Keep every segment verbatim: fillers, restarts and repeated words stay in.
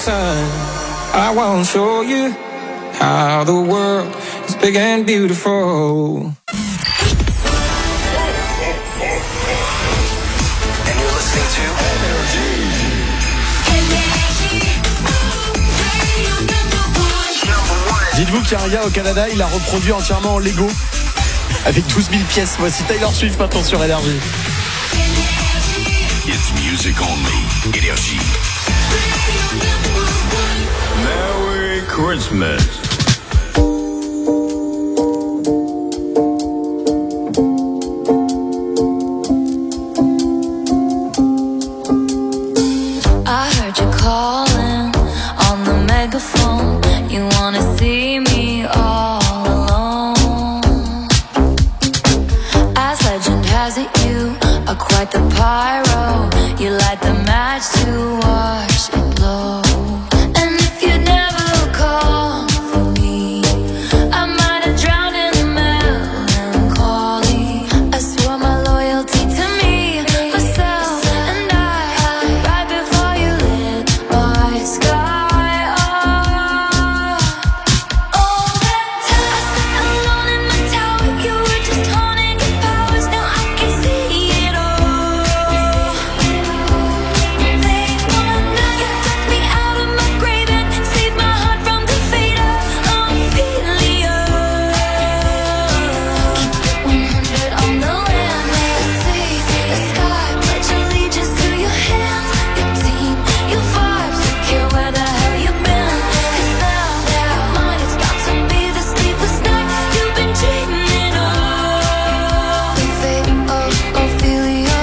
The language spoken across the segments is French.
sun. I won't show you how the world is big and beautiful. And you're listening to Energy. Dites-vous qu'il y a un gars au Canada, il a reproduit entièrement en Lego avec douze mille pièces. Voici Taylor Swift maintenant sur Énergie. It's music only. Énergie. Merry Christmas. I heard you calling on the megaphone. You wanna see me all alone. As legend has it, you are quite the pyro. You light the match to watch it blow. And if you never call for me, I might have drowned in the melancholy. I swore my loyalty to me, myself, and I, right before you lit my sky up. All that time I sat alone in my tower, you were just haunting your powers. Now I can see it all. Late one night, you dug me out of my grave and saved my heart from the fate of Ophelia. Keep it one hundred on the land, the sea, the sky. Pledge allegiance to your hands, your team, your vibes. Don't care where the hell you've been. 'Cause now, now, mine is about to be the sleepless night you've been dreaming of. The fate of Ophelia.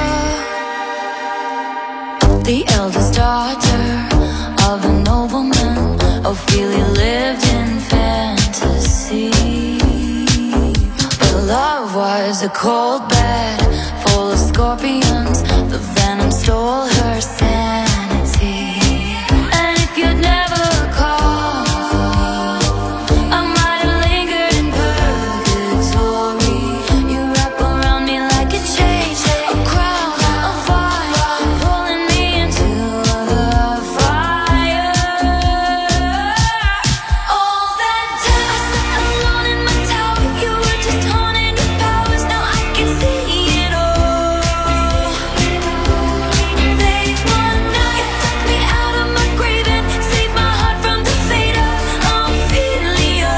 The eldest daughter of a nobleman, Ophelia lived in fantasy. But love was a cold bed full of scorpions. The venom stole her sanity. And if you'd never called for me, I might have lingered in purgatory. You wrap around me like a chain, a crown, a fire, pulling me into the fire. All that time I sat alone in my tower, you were just haunting your powers. Now I can see it all. Late one night, you dug me out of my grave and saved my heart from the fate of Ophelia.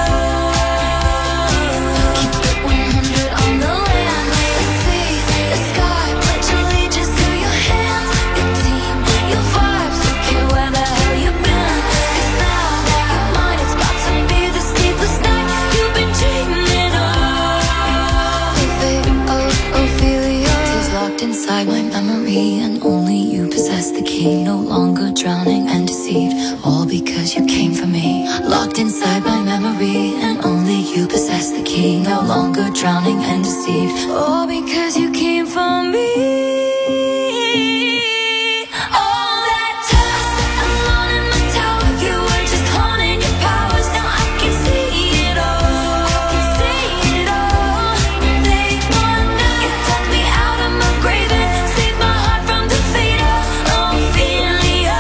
Keep it one hundred on the land, the sea, the sky. Pledge allegiance to your hands, your team, your vibes. Don't care where the hell you've been. 'Cause now, now, mine is about to be the sleepless night you've been dreaming of. The fate of Ophelia is locked inside my memory, and only you possess the key. No longer drowning and deceived, all because you came for me. Locked inside my memory, and only you possess the key. No longer drowning and deceived, all because you came for me. All that time I sat alone in my tower, you were just haunting your powers. Now I can see it all. See it all. Late one night, you dug me out of my grave and saved my heart from the fate of Ophelia.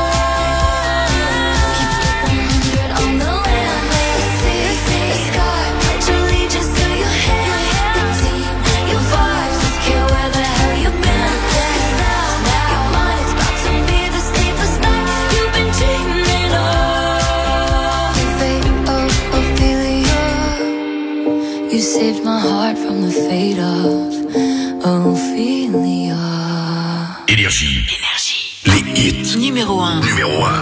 Keep it one hundred on the land, the sea, the sky. Pledge allegiance to your hands, your team, your vibes. Don't care where the hell you've been. 'Cause now, now, mine is about to be the sleepless night you've been dreaming of. The fate of Ophelia. You saved my heart from the fate of Ophelia. Énergie. Les hits. Numéro un. Numéro un.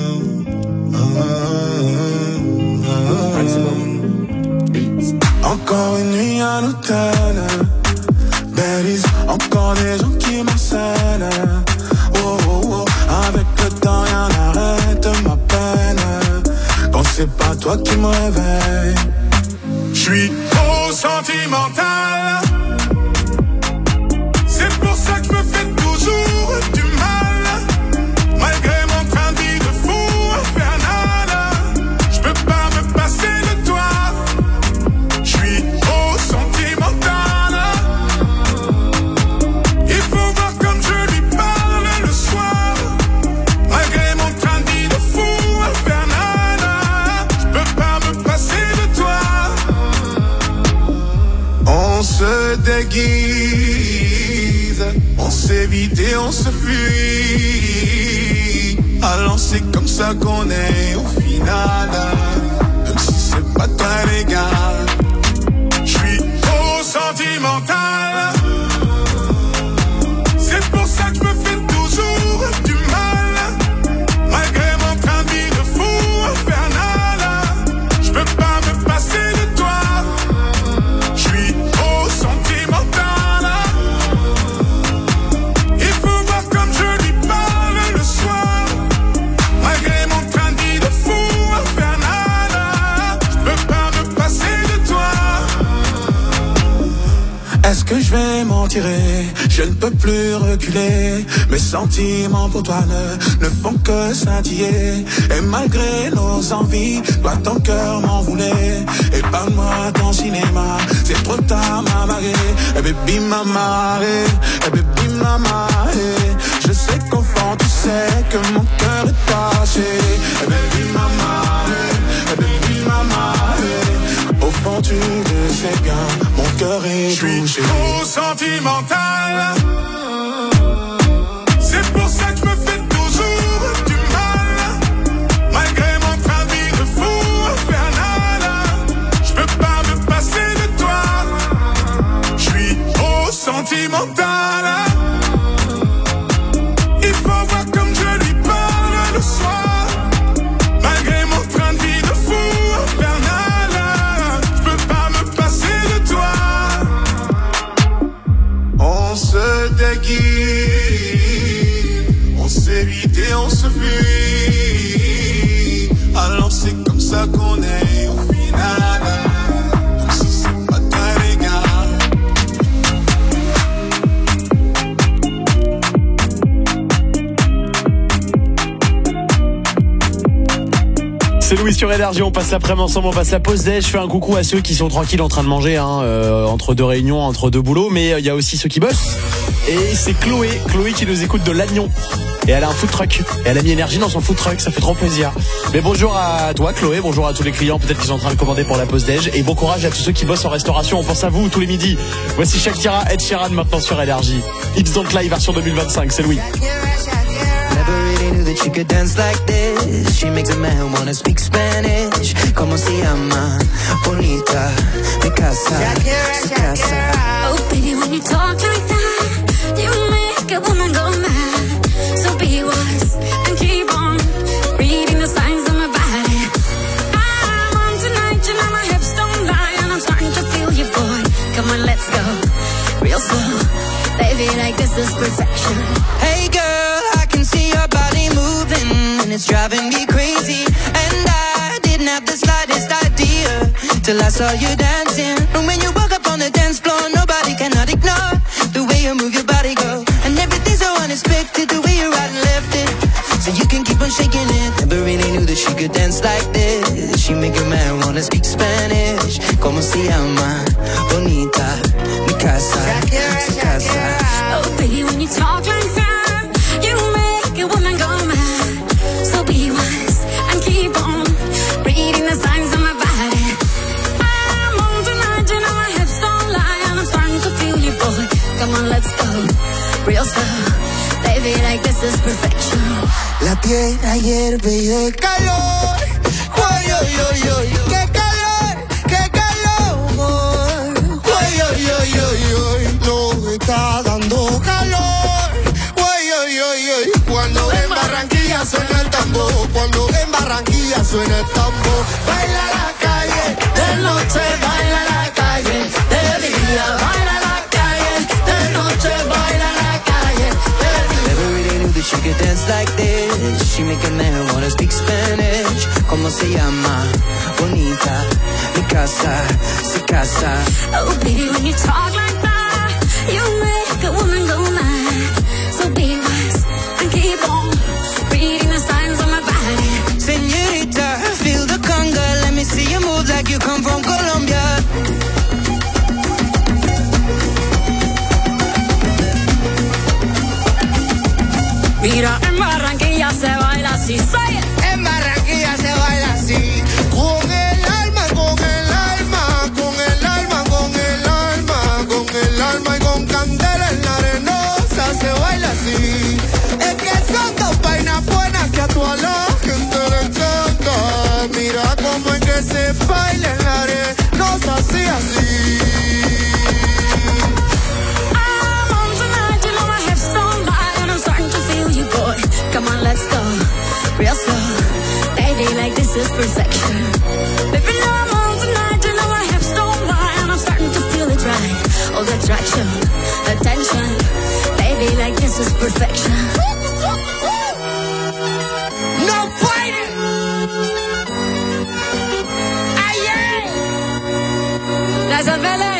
Encore une nuit à l'hôtel, Baileys, encore des gens qui m'harcèlent. Oh, oh, oh, avec le temps rien n'arrête ma peine. Quand c'est pas toi qui me réveille, j'suis trop sentimental. C'est pour ça que je me fais toujours du mal. Malgré mon train de vie de fou infernal, j'peux pas me passer de toi. J'suis trop sentimental. Il faut voir comme je lui parle le soir. Malgré mon train de vie de fou déguise, on s'évite et on se fuit. Alors c'est comme ça qu'on est au final, même si c'est pas très légal. J'suis trop sentimental, c'est pour ça que je me fais toujours du mal. Malgré mon train de vie de fou infernal, je peux pas me passer de toi. J'suis trop sentimental, il faut voir comme je lui parle le soir. Malgré mon train de vie de fou infernal, je peux pas me passer de toi. Est-ce que je vais m'en tirer? Je ne peux plus reculer. Mes sentiments pour toi ne, ne font que scintiller. Et malgré nos envies, toi ton cœur m'en voulait. Épargne-moi ton cinéma, c'est trop tard ma marée. Eh baby mama, eh baby mama, eh. Je sais qu'au fond tu sais que mon cœur est taché. Eh baby mama, eh baby mama, eh. Au fond tu le sais bien, mon cœur est touché. J'suis trop sentimental, c'est pour ça que je me fais toujours du mal. Malgré mon train de vie de fou infernal, je peux pas me passer de toi. J'suis trop sentimental, il faut voir comme je lui parle le soir. Malgré mon train de vie de fou infernal, je peux pas me passer de toi. On se déguise, on s'évite et on se fuit. Alors c'est comme ça qu'on est au final, même si c'est pas très légal. C'est Louis sur Énergie, on passe l'après-midi ensemble, on passe la pause déj. Je fais un coucou à ceux qui sont tranquilles en train de manger, hein, euh, entre deux réunions, entre deux boulots, mais il euh, y a aussi ceux qui bossent. Et c'est Chloé, Chloé qui nous écoute de Lannion. Et elle a un food truck. Et elle a mis énergie dans son food truck, ça fait trop plaisir. Mais bonjour à toi Chloé, bonjour à tous les clients, peut-être qu'ils sont en train de commander pour la pause déj. Et bon courage à tous ceux qui bossent en restauration, on pense à vous tous les midis. Voici Shakira, Ed Sheeran maintenant sur Énergie. Hips Don't Lie version deux mille vingt-cinq, c'est Louis. Never really knew that she could dance like this. She makes a man wanna speak Spanish. Como se llama? Bonita, mi casa, su casa. Oh, baby, when you talk like that, you make a woman go mad. So be wise and keep on reading the signs of my body. I'm on tonight, you know my hips don't lie, and I'm starting to feel you, boy. Come on, let's go real slow, baby, like this is perfection. Hey girl, I can see your body moving, and it's driving me crazy. And I didn't have the slightest idea till I saw you dancing. And when you walk up on the dance floor, nobody cannot ignore the way you move your body, girl. And everything's so unexpected, the way you right and left it, so you can keep on shaking it. Never really knew that she could dance like this. She make a man wanna speak Spanish. Como se llama? Bonita, mi casa, su casa. Oh, baby, when you talk like that, you make a woman go mad. So be wise and keep on reading the signs of my body. I'm on tonight, you know my hips don't lie, and I'm starting to feel you, boy. Come on, let's go real slow, baby, like this is perfection. La tierra hierve y de calor. Ay, ay, ay, ay, qué calor, qué calor. Ay, ay, ay, ay, ay, nos está dando calor. Ay, ay, ay, ay, cuando en Barranquilla suena el tambor, cuando en Barranquilla suena el tambor. Baila la calle, de noche baila la calle, de día baila la calle, de noche baila la calle, de día. Never really knew that she could dance like this. She make a man wanna speak Spanish. Como se llama? Bonita, mi casa, su casa. Oh, baby, when you talk like that, you make a woman go mad. So be wise and keep on reading the signs of my body. Señorita, feel the conga. Let me see you move like you come from Colombia. Mira, en Barranquilla se baila así, say it. En Barranquilla se baila así. Con el alma, con el alma, con el alma, con el alma, con el alma. real slow. Baby, like this is perfection. Baby, now I'm on tonight, you know my hips don't lie, and I'm starting to feel it right. All the attraction, attention. Baby, like this is perfection. No fighting. Aye, La Isabelle.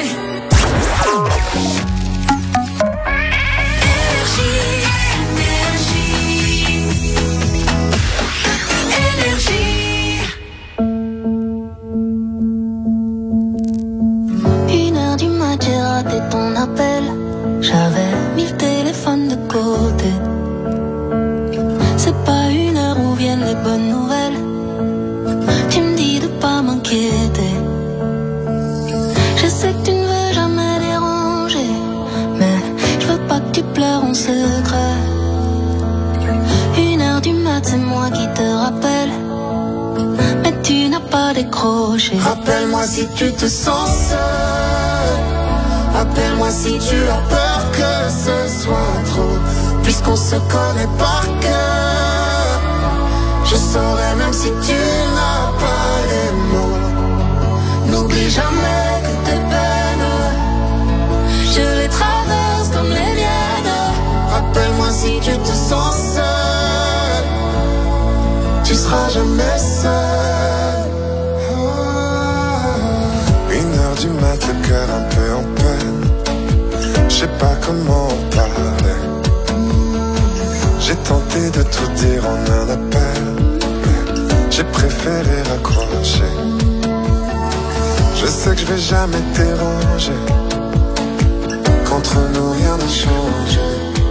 Une heure du mat, j'ai raté ton appel. J'avais mis le téléphone de côté. C'est pas une heure où viennent les bonnes nouvelles. Tu me dis de pas m'inquiéter. Je sais que tu ne veux jamais déranger, mais je veux pas que tu pleures en secret. Une heure du mat, c'est moi qui te rappelle, mais tu n'as pas décroché. rappelle-moi si tu te sens seul. Appelle-moi si tu as peur que ce soit trop. Puisqu'on se connaît par cœur, je saurais même si tu n'as pas les mots. N'oublie jamais que tes peines, je les traverse comme les miennes. Rappelle-moi si tu te sens seul, tu seras jamais seul. Une heure du mat, le cœur un peu en peine. Je sais pas comment en parler. J'ai tenté de tout dire en un appel, mais j'ai préféré raccrocher. Je sais que je vais jamais te déranger. Qu'entre nous rien n'a changé.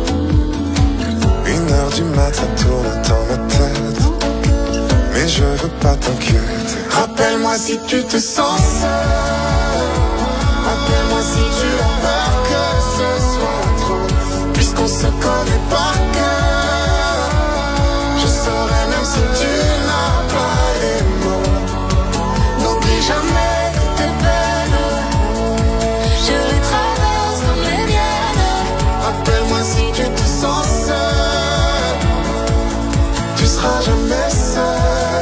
Une heure du mat, ça tourne dans ma tête, mais je veux pas t'inquiéter. Rappelle-moi si tu te sens seul. Rappelle-moi si tu as peur que ce soit trop. Puisqu'on se connaît par cœur, je saurais même si tu n'as pas les mots. N'oublie jamais que tes peines, je les traverse comme les miennes. Rappelle-moi si tu te sens seul, tu seras jamais seul.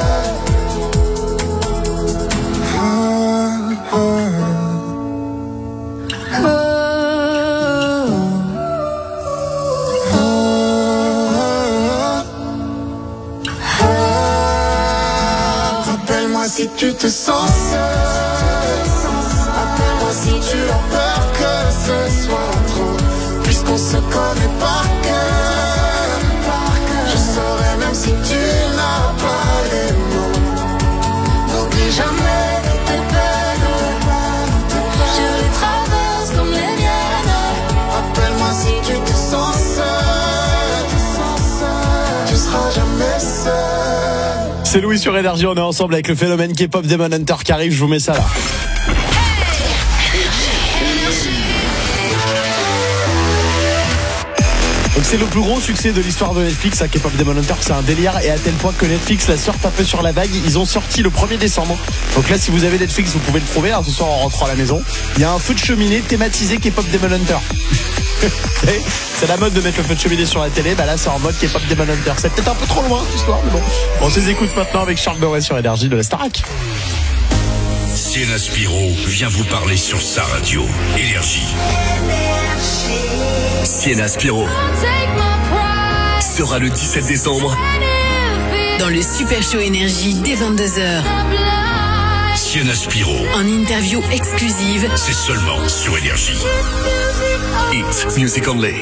Rappelle-moi si tu te sens seul. Appelle-moi si tu as peur que ce soit trop. Puisqu'on se connaît par cœur, je saurais même si tu n'as pas les mots. N'oublie jamais que tes peines, je les traverse comme les miennes. Rappelle-moi si tu te sens seul, tu seras jamais seul. C'est Louis sur Énergie, on est ensemble avec le phénomène K-pop Demon Hunter qui arrive, je vous mets ça là. Donc c'est le plus gros succès de l'histoire de Netflix, à K-pop Demon Hunter, c'est un délire, et à tel point que Netflix la surfe un peu sur la vague. Ils ont sorti le premier décembre. Donc là, si vous avez Netflix, vous pouvez le trouver, hein, ce soir en rentrant à la maison. Il y a un feu de cheminée thématisé K-pop Demon Hunter. C'est la mode de mettre le feu de cheminée sur la télé, bah là c'est en mode K-pop Demon Hunter. C'est peut-être un peu trop loin cette histoire, mais bon. On se les écoute maintenant avec Charles Doré sur Énergie de la Starac. Sienna Spiro vient vous parler sur sa radio. Énergie. Sienna Spiro sera le dix-sept décembre dans le Super Show Énergie dès vingt-deux heures. Sienna Spiro En interview exclusive, c'est seulement sur Énergie. It's music only.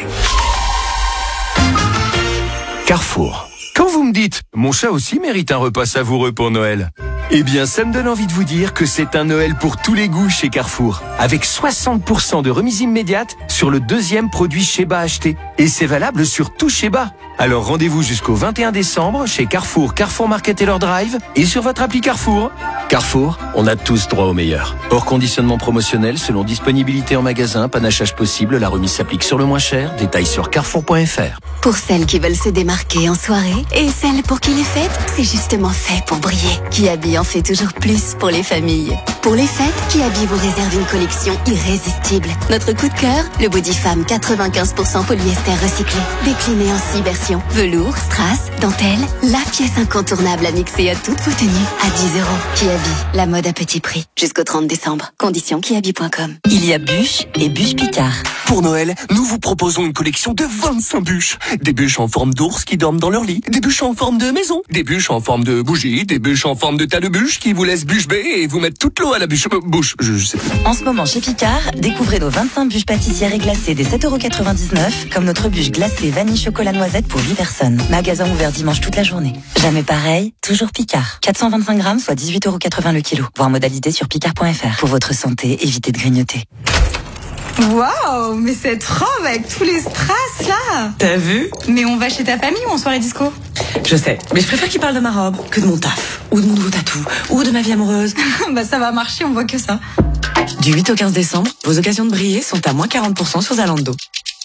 Carrefour. Quand vous me dites « Mon chat aussi mérite un repas savoureux pour Noël », eh bien, ça me donne envie de vous dire que c'est un Noël pour tous les goûts chez Carrefour. Avec soixante pour cent de remise immédiate sur le deuxième produit Sheba acheté. Et c'est valable sur tout Sheba. Alors rendez-vous jusqu'au vingt et un décembre chez Carrefour, Carrefour Market et leur Drive et sur votre appli Carrefour. Carrefour, on a tous droit au meilleur. Hors conditionnement promotionnel, selon disponibilité en magasin, panachage possible, la remise s'applique sur le moins cher. Détails sur carrefour point f r. Pour celles qui veulent se démarquer en soirée et celles pour qui les fêtes, c'est justement fait pour briller. Kiabi en fait toujours plus pour les familles. Pour les fêtes, Kiabi vous réserve une collection irrésistible. Notre coup de cœur, le Body Femme quatre-vingt-quinze pour cent polyester recyclé. Décliné en six berceaux sélection. Velours, strass, dentelle, la pièce incontournable à mixer à toutes vos tenues. À dix euros. Kiabi, la mode à petit prix. Jusqu'au trente décembre. Conditions kiabi point com. Il y a bûches et bûches Picard. Pour Noël, nous vous proposons une collection de vingt-cinq bûches. Des bûches en forme d'ours qui dorment dans leur lit, des bûches en forme de maison, des bûches en forme de bougie, des bûches en forme de tas de bûches qui vous laissent bûche bée et vous mettent toute l'eau à la bûche. Euh, bouche, je, je sais pas. En ce moment chez Picard, découvrez nos vingt-cinq bûches pâtissières et glacées des sept euros quatre-vingt-dix-neuf, comme notre bûche glacée vanille chocolat noisette pour huit personnes. Magasin ouvert dimanche toute la journée. Jamais pareil, toujours Picard. quatre cent vingt-cinq grammes, soit dix-huit euros quatre-vingts le kilo. Voir modalité sur picard point f r. Pour votre santé, évitez de grignoter. Waouh, mais cette robe avec tous les strass là. T'as vu? Mais on va chez ta famille ou en soirée disco? Je sais, mais je préfère qu'il parle de ma robe que de mon taf, ou de mon nouveau tatou, ou de ma vie amoureuse. Bah ça va marcher, on voit que ça. Du huit au quinze décembre, vos occasions de briller sont à moins quarante pour cent sur Zalando.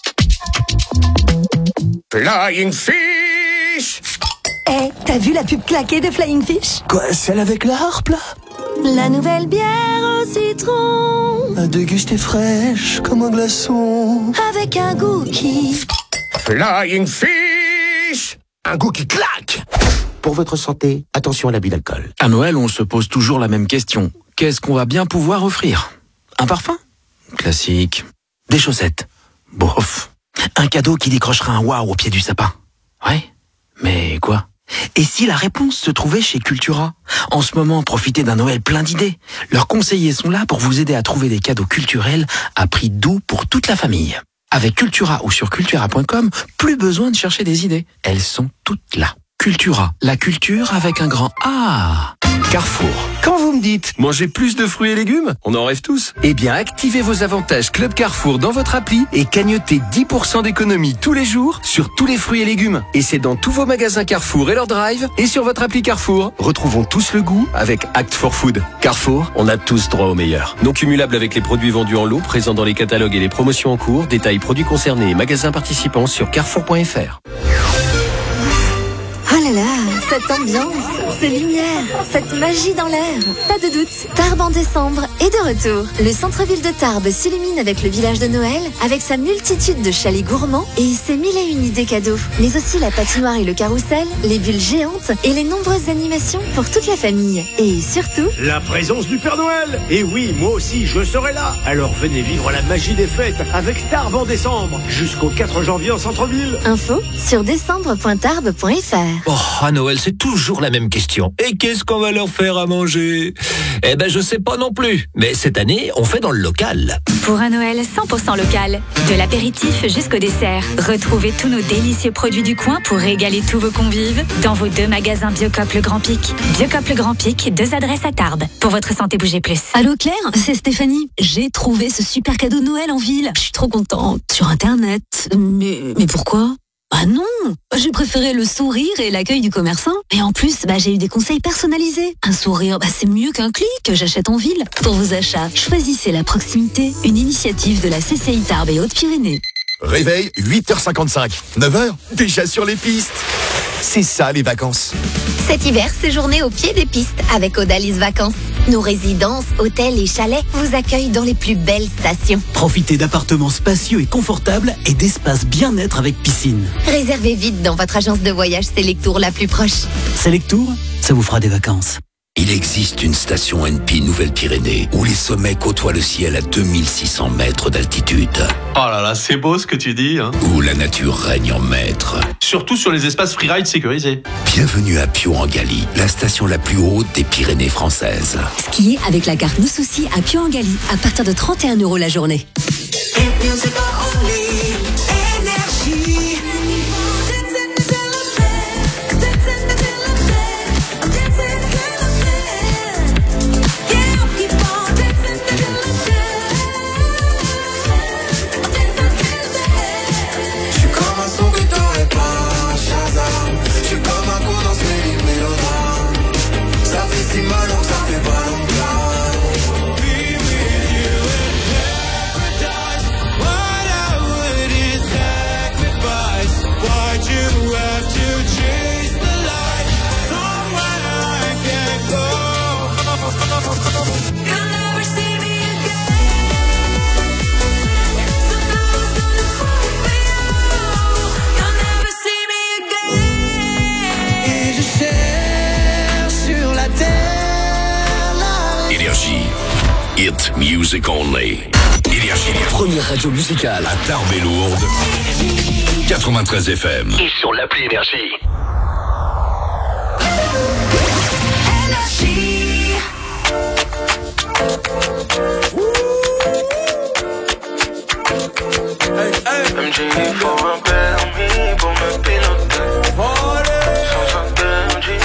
Flying Fish. Eh, hey, t'as vu la pub claquée de Flying Fish? Quoi, celle avec la harpe là? La nouvelle bière au citron, à déguster fraîche comme un glaçon, avec un goût qui... Flying Fish. Un goût qui claque. Pour votre santé, attention à l'abus d'alcool. À Noël, on se pose toujours la même question. Qu'est-ce qu'on va bien pouvoir offrir? Un parfum? Classique. Des chaussettes? Bof. Un cadeau qui décrochera un waouh au pied du sapin? Ouais. Mais quoi? Et si la réponse se trouvait chez Cultura? En ce moment, profitez d'un Noël plein d'idées. Leurs conseillers sont là pour vous aider à trouver des cadeaux culturels à prix doux pour toute la famille. Avec Cultura ou sur cultura point com, plus besoin de chercher des idées. Elles sont toutes là. Cultura, la culture avec un grand A. Carrefour. Quand vous me dites manger plus de fruits et légumes, on en rêve tous. Eh bien, activez vos avantages Club Carrefour dans votre appli et cagnotez dix pour cent d'économie tous les jours sur tous les fruits et légumes. Et c'est dans tous vos magasins Carrefour et leur drive et sur votre appli Carrefour. Retrouvons tous le goût avec Act for Food. Carrefour, on a tous droit au meilleur. Non cumulable avec les produits vendus en lot, présents dans les catalogues et les promotions en cours. Détails produits concernés et magasins participants sur carrefour point f r. Oh là là, cette ambiance, ces lumières, cette magie dans l'air. Pas de doute, Tarbes en décembre est de retour. Le centre-ville de Tarbes s'illumine avec le village de Noël, avec sa multitude de chalets gourmands et ses mille et une idées cadeaux. Mais aussi la patinoire et le carrousel, les bulles géantes et les nombreuses animations pour toute la famille. Et surtout... la présence du Père Noël. Et oui, moi aussi, je serai là. Alors venez vivre la magie des fêtes avec Tarbes en décembre, jusqu'au quatre janvier en centre-ville. Info sur décembre point tarbes point f r. Oh, à Noël, c'est toujours la même question. Et qu'est-ce qu'on va leur faire à manger? Eh ben, je sais pas non plus. Mais cette année, on fait dans le local. Pour un Noël cent pour cent local, de l'apéritif jusqu'au dessert, retrouvez tous nos délicieux produits du coin pour régaler tous vos convives dans vos deux magasins Biocop Le Grand Pic. Biocop Le Grand Pic, deux adresses à Tarbes. Pour votre santé, bougez plus. Allô Claire, c'est Stéphanie. J'ai trouvé ce super cadeau de Noël en ville. Je suis trop contente. Sur Internet. Mais, mais pourquoi? Ah non, j'ai préféré le sourire et l'accueil du commerçant. Et en plus, bah, j'ai eu des conseils personnalisés. Un sourire, bah, c'est mieux qu'un clic. J'achète en ville. Pour vos achats, choisissez la proximité. Une initiative de la C C I Tarbes et Hautes-Pyrénées. Réveil, huit heures cinquante-cinq. neuf heures, déjà sur les pistes. C'est ça les vacances. Cet hiver, séjournez au pied des pistes avec Odalis Vacances. Nos résidences, hôtels et chalets vous accueillent dans les plus belles stations. Profitez d'appartements spacieux et confortables et d'espaces bien-être avec piscine. Réservez vite dans votre agence de voyage Selectour la plus proche. Selectour, ça vous fera des vacances. Il existe une station N P Nouvelle-Pyrénées où les sommets côtoient le ciel à deux mille six cents mètres d'altitude. Oh là là, c'est beau ce que tu dis, hein. Où la nature règne en maître. Surtout sur les espaces freeride sécurisés. Bienvenue à Pio-en-Galie, la station la plus haute des Pyrénées françaises. Skier avec la carte Nos Soucis à Pio-en-Galie à partir de trente et un euros la journée. Be with you in paradise. What I Hit music only. Énergie. Première radio musicale à Tarbes et Lourdes. quatre-vingt-treize F M. et sur l'appli Énergie. Hey, hey. M G faut un permis pour me piloter. Sans un permis,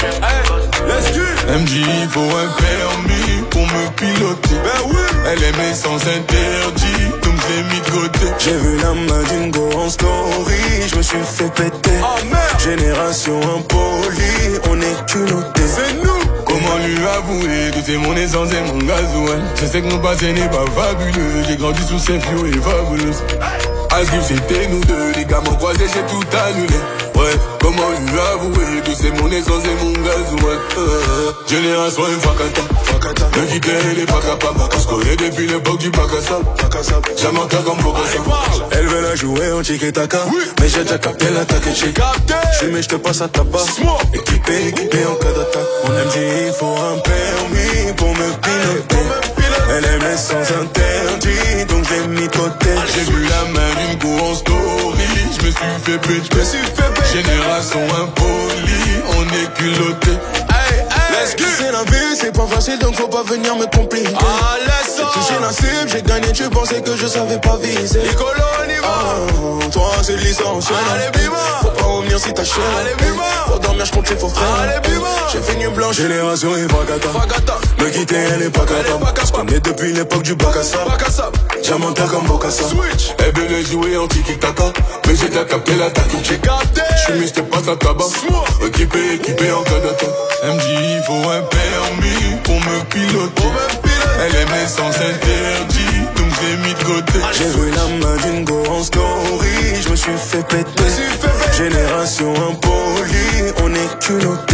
hey, let's do it. M J faut un permis pour me piloter. Ben oui. Elle aimait sans interdit, donc je l'ai mis de côté. J'ai vu la main d'une go en story, je me suis fait péter. Oh merde. Génération impolie, on est culottés. C'est nous. Comment lui avouer que c'est mon essence et mon gasoil. Je sais que mon passé n'est pas fabuleux. J'ai grandi sous ces flots et fabulous. Asgif c'était nous deux, les gars m'ont croisé, j'ai tout annulé. Ouais, comment lui avouer que c'est mon essence et mon gasoil. euh, Génération Fakata, me quitter elle est pas capable. On se connaît depuis l'époque du bac à sable. Jamais encore comme Bocassa. Elle veut la jouer en tiki-taka, oui. Mais j'ai déjà capté l'attaque et j'ai capté. Je mais je te passe à tabac. Équipé, équipé en cas d'attaque. Mon M J il faut un permis pour me piloter. Elle aime les sans interdit, donc je l'ai mis de côté. J'ai vu la main d'une go en story, je me suis fait péter. Génération impolie, on est culotté. Hey, hey. C'est la vie, c'est pas facile, donc faut pas venir me compliquer. Ah, laisse ça. J'ai touché la cible, j'ai gagné, tu pensais que je savais pas viser. Nicolo, on y va. Ah, toi, c'est licencié. Allez, bima. Faut pas revenir si t'as cher. Allez, bima. Pour dormir, je compte les faux frères. Allez, bima. J'ai fait nuit blanche. Génération et Fakata. Me quitter, elle est pas capable. Je connais depuis l'époque du bac à sable. Diamantin comme Bocassa. Switch. Elle venait jouer en tiki-taka, mais j'ai déjà capté l'attaque. J'ai capté. J'suis mis, j'te passe à tabac. Équipé, équipé en cas d'attaque. M J il faut un permis pour me piloter. Elle aimait sans interdit, donc je l'ai mis de côté. J'ai vu la main d'une go en story, je me suis fait péter. Génération impolie, on est culottés.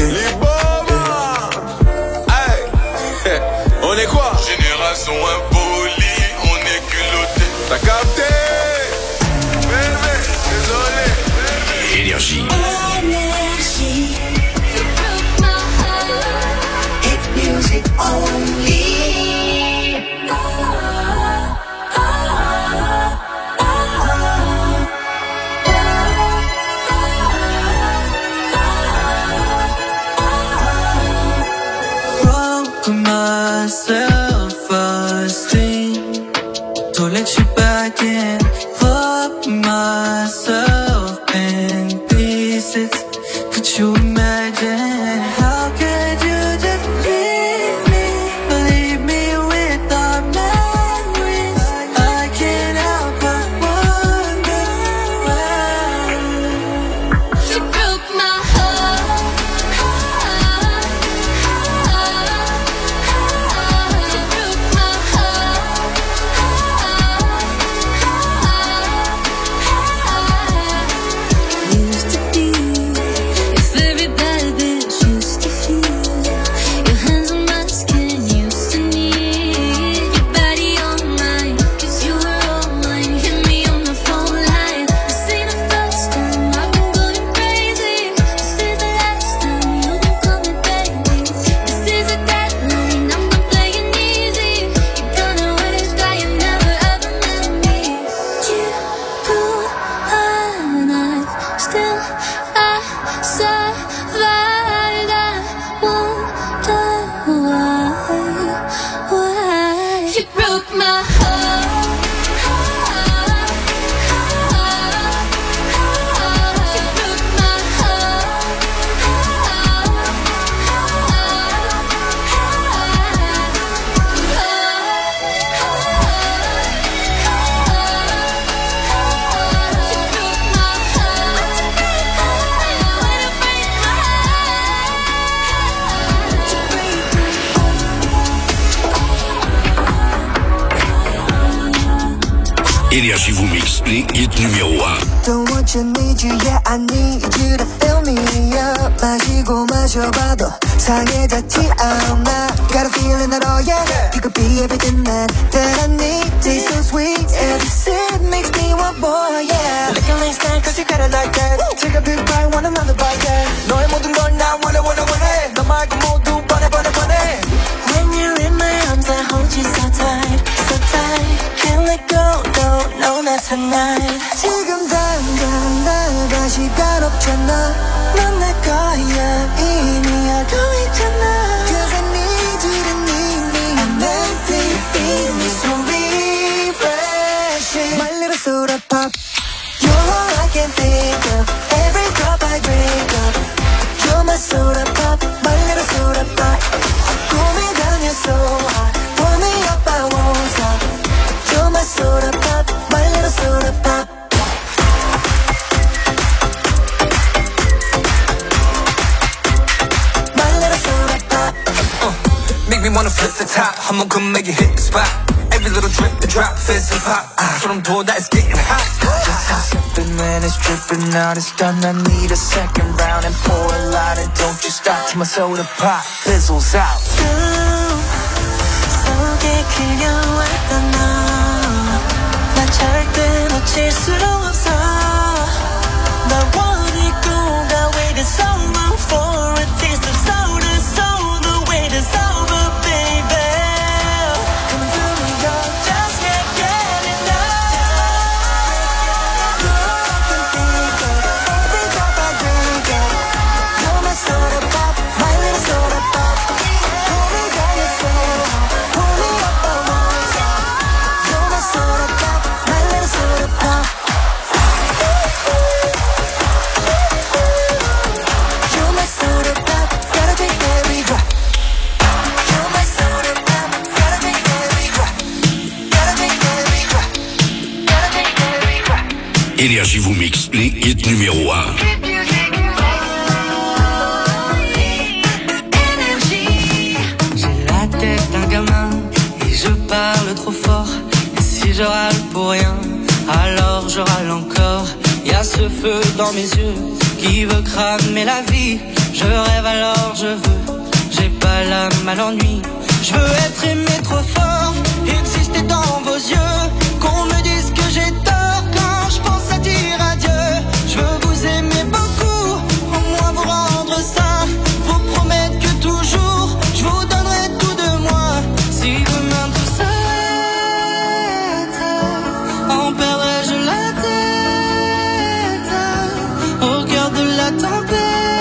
Hey. On est quoi? Génération impolie, on est culottés. T'as capté? Bébé, désolé. Énergie. Énergie. Music only. Broke my self-esteem. Don't let you back in. Fuck myself in pieces. Could you imagine? How could you just leave me? Leave me without memories. I can't help but wonder why. You broke my heart. You broke my heart. Used to be your very bad bitch. Used to feel your hands on my skin. Used to need your body on mine. 'Cause you were all mine. Hit me on the phone line. This ain't the first time I've been going crazy. This is the last time you can call me baby. This is a deadline, I'm not playing easy. You're gonna wish that you never ever met me. You blew a knife, still I survived. I wonder why, why you broke my heart. You broke my heart. Énergie vous mixe les hits numéro un. Don't want you, need you, yeah, I need you to fill me up. 마시고 마셔봐도 상해졌지 않아. Got a feeling that oh yeah, you could be everything that, that I need. Taste so sweet, every sip makes me want more, yeah. Looking like that, cause you got it like that. Take a big bite, want another bite, yeah. 너의 모든 건 나 원해, 원해, 원해. 너 말고 모두 뻔해, 뻔해, 뻔해. When you're in my arms, I hold you so my soda pop, bailalo soda pop. Come down so high, pour me up, I won't stop. You're my soda pop, bailalo soda pop. Bailalo soda pop. Uh, make me wanna flip the top, I'ma come make it hit the spot. Every little drip, the drop, fizz and pop. Ah, so I'm told that it's getting hot. Just a sippin', man, it's dripping out. It's done, I need a second round. And pour a lot and don't you stop till my soda pop fizzles out. 속에 그려왔던 너, 난 절대 놓칠 수 없어. 날 원했고, I waited so long for a taste of soda. So the wait is over, baby. Come through me, girl, just can't get enough. Every drop I drink it, you're my soda pop, my little soda pop. Pull me down, you're so high, pull me up, I won't stop. You're my soda pop, my little soda pop. You're my soda pop, gotta drink every drop. You're my soda pop, gotta drink every drop. Gotta drink every drop. Gotta drink every drop. Énergie vous mixe les hits numéro un. J'ai la tête d'un gamin et je parle trop fort. Et si je râle pour rien, alors je râle encore. Y'a ce feu dans mes yeux qui veut cramer la vie. Je rêve alors je veux, j'ai pas l'âme à l'ennui. Je veux être aimé trop fort, exister dans vos yeux. Qu'on me dise que j'ai tort quand je pense à dire adieu. Je veux vous aimer beaucoup, au moins vous rendre ça. Vous promettre que toujours je vous donnerai tout de moi. Si demain tout s'arrête, en perdrai-je la tête au cœur de la tempête.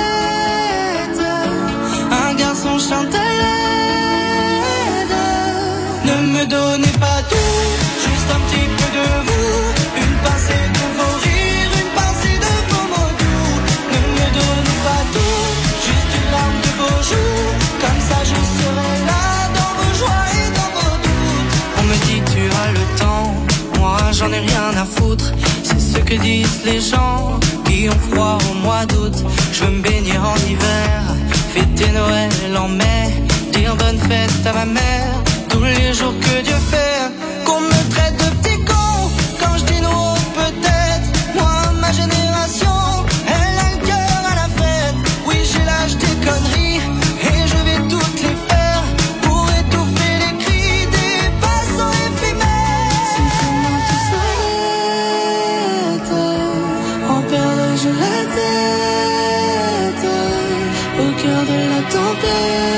Un garçon chante à l'aide. Ne me donnez pas tout, juste un petit peu de vous. Une pincée de vos rires, une pincée de vos mots doux. Ne me donnez pas tout, juste une larme de vos joues. Comme ça je serai là dans vos joies et dans vos doutes. On me dit tu as le temps, moi j'en ai rien à foutre. C'est ce que disent les gens qui ont froid au mois d'août. Je veux me baigner en hiver, fêter Noël en mai, dire bonne fête à ma mère tous les jours que Dieu fait. Qu'on me traite de petit con quand je dis non, peut-être. Moi, ma génération, elle a le cœur à la fête. Oui, j'ai l'âge des conneries et je vais toutes les faire pour étouffer les cris des passants éphémères. Si demain tout s'arrête, en perdrai-je la tête au cœur de la tempête.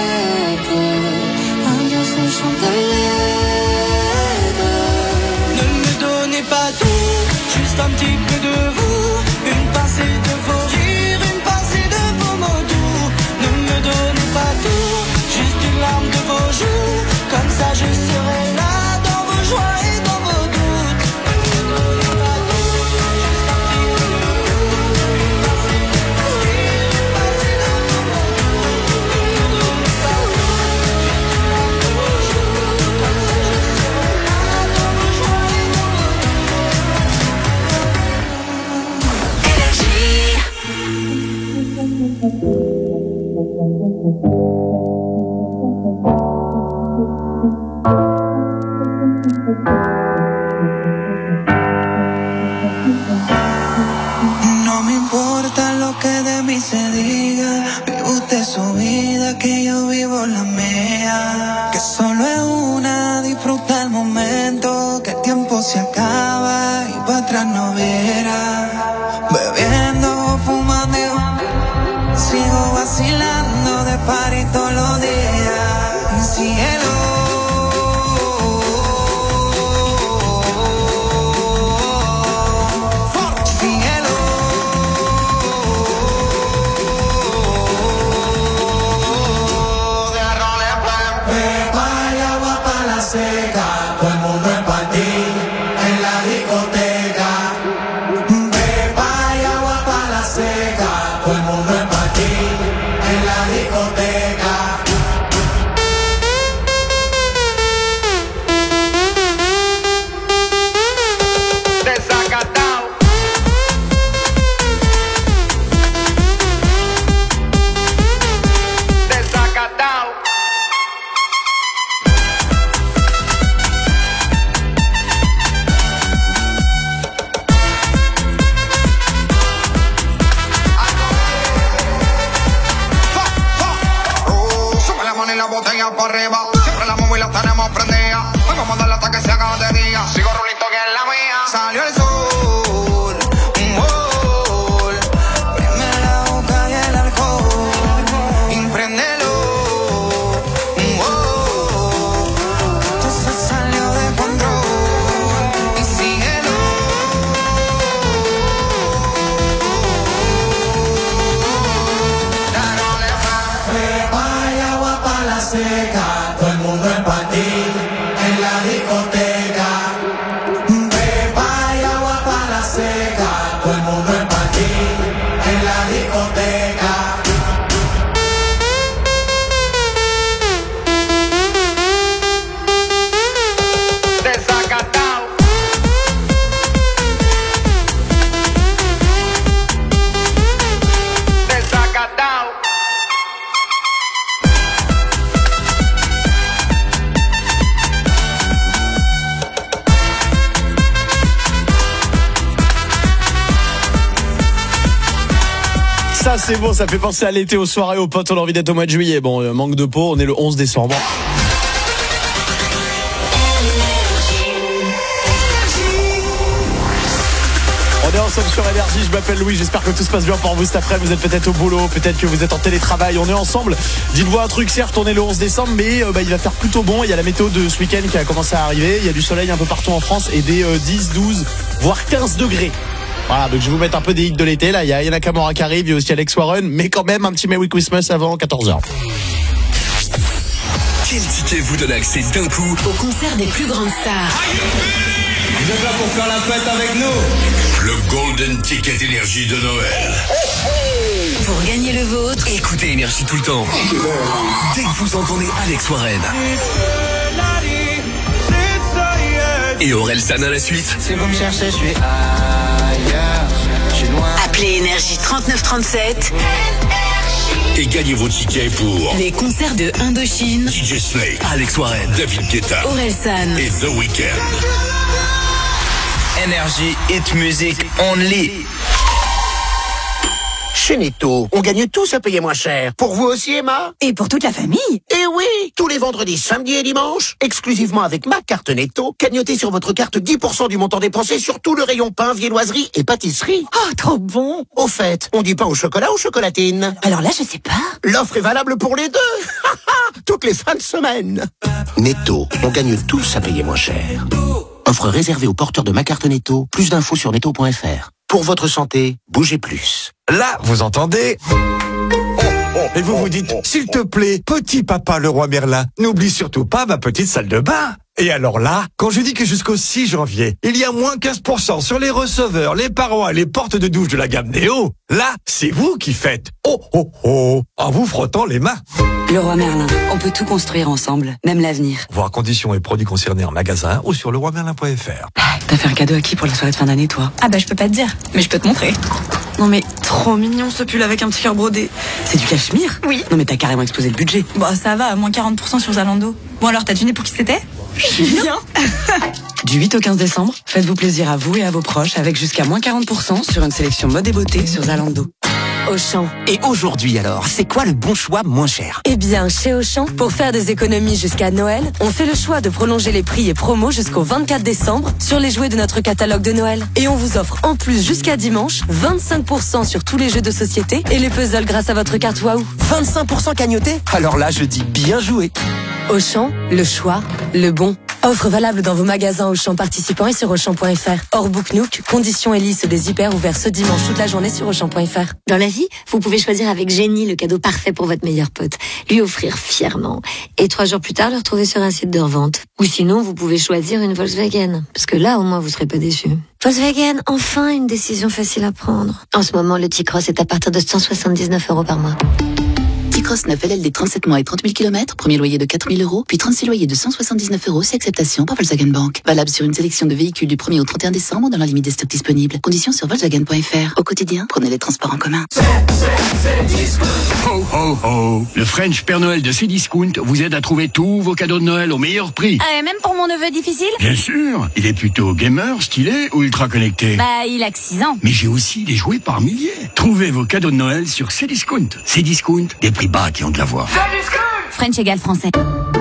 Un garçon chante à l'aide. Ne me donnez pas tout, juste un petit peu de vous. Une pincée de vos rires, une pincée de vos mots doux. Ne me donnez pas tout, juste une larme de vos joues. Comme ça je serai là dans vos joies et dans vos doutes. Ne me donnez pas tout, juste un petit peu de vous. Une pincée de vos rires, une pincée de vos mots doux. Ne me donnez pas tout, juste une larme de vos joues. Comme ça je serai là dans vos joies et dans vos doutes. Énergie. No me importa lo que de mí se diga. Vive usted su vida, que yo vivo la mía. Que solo es una, disfruta el momento. Que el tiempo se acaba y para atrás no verá. Bebiendo, fumando, sigo vacilando de party todos los días. Cielo. Cielo. Beba y agua pa' la seca, todo el mundo en party, en la discoteca. Beba y agua pa' la seca, todo el mundo en party. discoteca. Desacatado. Desacatado. Sube la mano y la botella para arriba. Siempre la móvil la tenemos prendida. Hoy vamos a darle hasta que se haga de día. Sigo rulito que es la mía. Salió el sol, un gol. Prende la boca y el alcohol. Impréndelo, un gol. Esto se salió de control. Y síguelo. Pepa y agua pa' la seca, todo el mundo en patín, en la discoteca. Pepa y agua pa' la seca, todo el mundo en patín, en la discoteca. Desacatado. Desacatado. Ça c'est bon, ça fait penser à l'été, aux soirées, aux potes, on a envie d'être au mois de juillet. Bon, euh, manque de peau, on est le onze décembre. On est ensemble sur Énergie, je m'appelle Louis, j'espère que tout se passe bien pour vous cet après-midi. Vous êtes peut-être au boulot, peut-être que vous êtes en télétravail, on est ensemble. Dites-vous un truc, certes on est le onze décembre, mais euh, bah, il va faire plutôt bon. Il y a la météo de ce week-end qui a commencé à arriver, il y a du soleil un peu partout en France et des euh, dix, douze, voire quinze degrés. Voilà, donc je vais vous mettre un peu des hits de l'été. Là, il y a Yana Kamura qui arrive, il y a aussi Alex Warren, mais quand même un petit Merry Christmas avant quatorze heures. Quel ticket vous donne accès d'un coup au concert des plus grandes stars? Vous êtes là pour faire la fête avec nous? Le Golden Ticket Énergie de Noël. Pour gagner le vôtre, Écoutez Énergie tout le temps. Dès que vous entendez Alex Warren et Orelsan à la suite. Si vous me cherchez, je suis ailleurs. Je suis loin. appelez Énergie trente-neuf trente-sept Et gagnez vos tickets pour les concerts de Indochine, D J Snake, Alex Warren, David Guetta, Orelsan et The Weeknd. Énergie, hit music only. Chez Netto, on gagne tous à payer moins cher. Pour vous aussi, Emma? Et pour toute la famille. Eh oui, tous les vendredis, samedis et dimanches, exclusivement avec ma carte Netto, cagnotez sur votre carte dix pour cent du montant dépensé sur tout le rayon pain, viennoiserie et pâtisserie. Oh, trop bon. Au fait, on dit pain au chocolat ou chocolatine? Alors là, je sais pas. L'offre est valable pour les deux. Toutes les fins de semaine. Netto, on gagne tous à payer moins cher. Offre réservée aux porteurs de ma carte Netto. Plus d'infos sur netto point f r. Pour votre santé, bougez plus. Là, vous entendez? Et vous vous dites, s'il te plaît, petit papa le roi Merlin, n'oublie surtout pas ma petite salle de bain. Et alors là, quand je dis que jusqu'au six janvier, il y a moins quinze pour cent sur les receveurs, les parois et les portes de douche de la gamme Néo, là, c'est vous qui faites oh oh oh en vous frottant les mains. Le roi Merlin, on peut tout construire ensemble, même l'avenir. Voir conditions et produits concernés en magasin ou sur le roi merlin point f r. T'as fait un cadeau à qui pour la soirée de fin d'année, toi? Ah bah je peux pas te dire, mais je peux te montrer. Non mais, trop mignon ce pull avec un petit cœur brodé. C'est du cachemire? Oui. Non mais t'as carrément explosé le budget. Bon ça va, moins quarante pour cent sur Zalando. Bon alors t'as deviné pour qui c'était? Bien. Du huit au quinze décembre, faites-vous plaisir à vous et à vos proches avec jusqu'à moins quarante pour cent sur une sélection mode et beauté sur Zalando. Auchan. Et aujourd'hui alors, c'est quoi le bon choix moins cher? Eh bien, chez Auchan, pour faire des économies jusqu'à Noël, on fait le choix de prolonger les prix et promos jusqu'au vingt-quatre décembre sur les jouets de notre catalogue de Noël. Et on vous offre en plus jusqu'à dimanche vingt-cinq pour cent sur tous les jeux de société et les puzzles grâce à votre carte Waouh. vingt-cinq pour cent cagnoté? Alors là, je dis bien joué. Auchan, le choix, le bon. Offre valable dans vos magasins Auchan participants et sur Auchan point f r. Hors Book Nook, conditions et liste des hyper ouverts ce dimanche toute la journée sur Auchan point f r. Dans la vie, vous pouvez choisir avec génie le cadeau parfait pour votre meilleur pote. Lui offrir fièrement. Et trois jours plus tard, le retrouver sur un site de revente. Ou sinon, vous pouvez choisir une Volkswagen. Parce que là, au moins, vous serez pas déçus. Volkswagen, enfin une décision facile à prendre. En ce moment, le T-Cross est à partir de cent soixante-dix-neuf euros par mois. T-Cross neuf L L D trente-sept mois et trente mille kilomètres, premier loyer de quatre mille euros, puis trente-six loyers de cent soixante-dix-neuf euros, si acceptation par Volkswagen Bank. Valable sur une sélection de véhicules du premier au trente et un décembre dans la limite des stocks disponibles. Conditions sur Volkswagen point F R. Au quotidien, prenez les transports en commun. Ho ho ho! Le French Père Noël de Cdiscount vous aide à trouver tous vos cadeaux de Noël au meilleur prix. Ah, et même pour mon neveu difficile? Bien sûr, il est plutôt gamer, stylé ou ultra connecté? Bah, il a que six ans. Mais j'ai aussi des jouets par milliers. Trouvez vos cadeaux de Noël sur Cdiscount. Cdiscount, des prix bas qui ont de la voix. French égale français.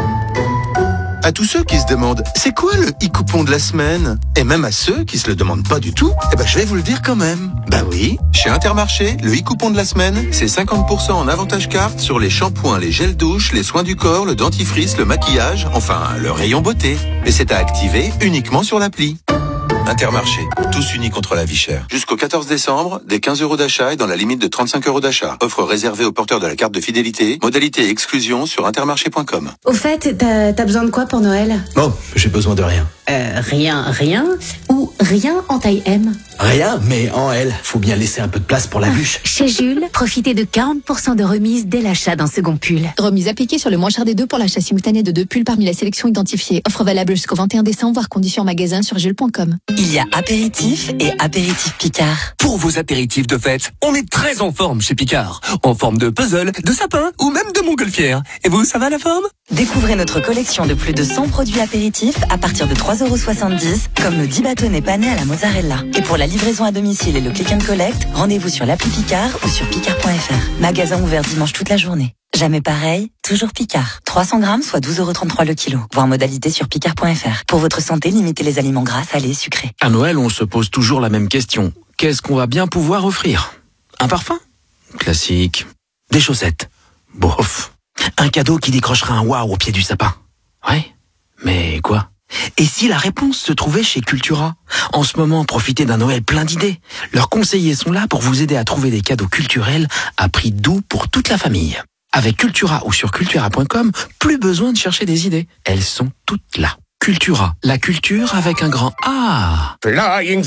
À tous ceux qui se demandent c'est quoi le e-coupon de la semaine, et même à ceux qui se le demandent pas du tout, eh ben je vais vous le dire quand même. Bah oui, chez Intermarché, le e-coupon de la semaine, c'est cinquante pour cent en avantage carte sur les shampoings, les gels douche, les soins du corps, le dentifrice, le maquillage, enfin le rayon beauté. Et c'est à activer uniquement sur l'appli. Intermarché, tous unis contre la vie chère. Jusqu'au quatorze décembre, des quinze euros d'achat et dans la limite de trente-cinq euros d'achat. Offre réservée aux porteurs de la carte de fidélité. Modalité et exclusion sur intermarché point com. Au fait, t'as, t'as besoin de quoi pour Noël? Oh, j'ai besoin de rien. Euh, rien, rien? Ou rien en taille M? Rien, mais en L. Faut bien laisser un peu de place pour la bûche. Chez Jules, profitez de quarante pour cent de remise dès l'achat d'un second pull. Remise appliquée sur le moins cher des deux pour l'achat simultané de deux pulls parmi la sélection identifiée. Offre valable jusqu'au vingt et un décembre, voire conditions en magasin sur jules point com. Il y a apéritif et apéritif Picard. Pour vos apéritifs de fête, on est très en forme chez Picard. En forme de puzzle, de sapin ou même de montgolfière. Et vous, ça va la forme? Découvrez notre collection de plus de cent produits apéritifs à partir de trois euros soixante-dix, comme nos dix bâtonnets panés à la mozzarella. Et pour la livraison à domicile et le click and collect, rendez-vous sur l'appli Picard ou sur picard point F R. Magasin ouvert dimanche toute la journée. Jamais pareil, toujours Picard. trois cents grammes, soit douze euros trente-trois le kilo. Voir modalité sur picard point F R. Pour votre santé, limitez les aliments gras, salés, sucrés. À Noël, on se pose toujours la même question. Qu'est-ce qu'on va bien pouvoir offrir? Un parfum? Classique. Des chaussettes? Bof. Un cadeau qui décrochera un waouh au pied du sapin? Ouais. Mais quoi? Et si la réponse se trouvait chez Cultura? En ce moment, profitez d'un Noël plein d'idées. Leurs conseillers sont là pour vous aider à trouver des cadeaux culturels à prix doux pour toute la famille. Avec Cultura ou sur cultura point com, plus besoin de chercher des idées. Elles sont toutes là. Cultura, la culture avec un grand A. Flying